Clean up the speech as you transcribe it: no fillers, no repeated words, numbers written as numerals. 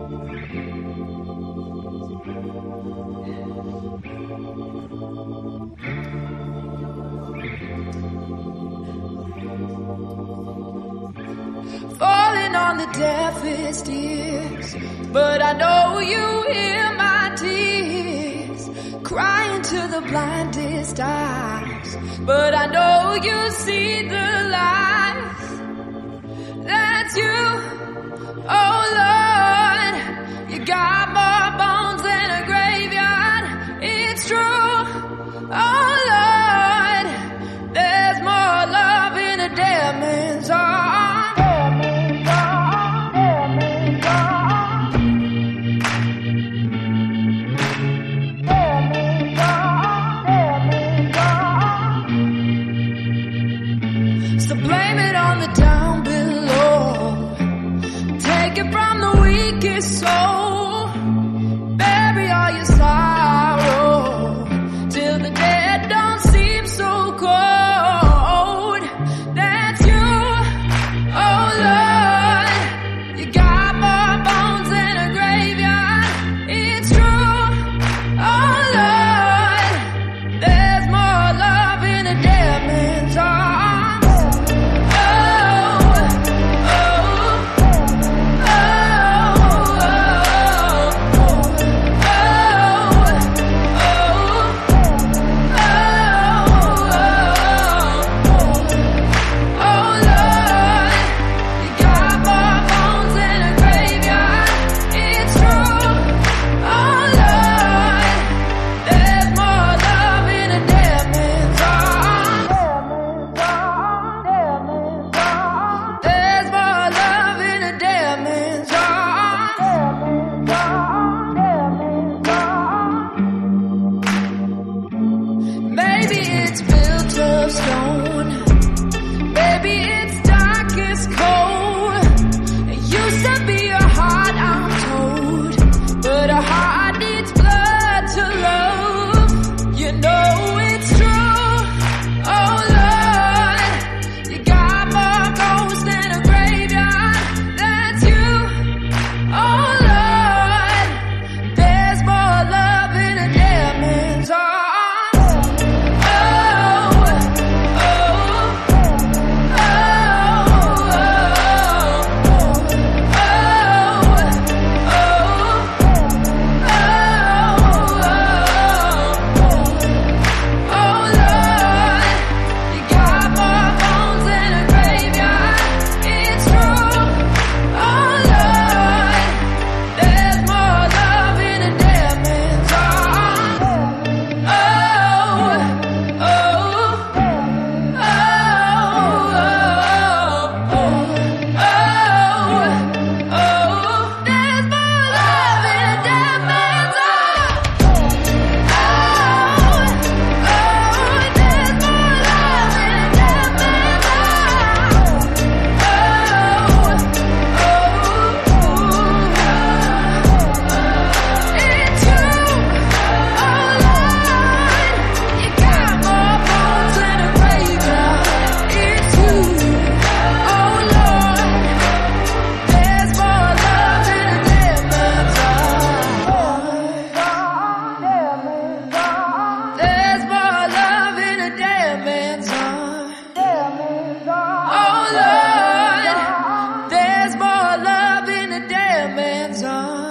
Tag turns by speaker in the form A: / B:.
A: Falling on the deafest ears, but I know you hear my tears. Crying to the blindest eyes, but I know you see the light. That's you, oh Lord. You got more bones than a graveyard. It's true, oh Lord. There's more love in a dead man's heart. So blame it on the down below. Take it from the weakest soul. Bury all your sorrow till the dead don't seem so cold. That's you, oh Lord. You got more bones than a graveyard. It's true, oh Lord. There's more love in a dead man's heart. Maybe it's built of stone. Maybe it's darkest cold. It used to be a heart, I'm told, but a heart needs blood to love. You know it's true, oh Lord. You got more bones than a graveyard. That's you, oh Lord. There's more love in a dead man's heart. Oh Lord, there's more love in a dead man's arms.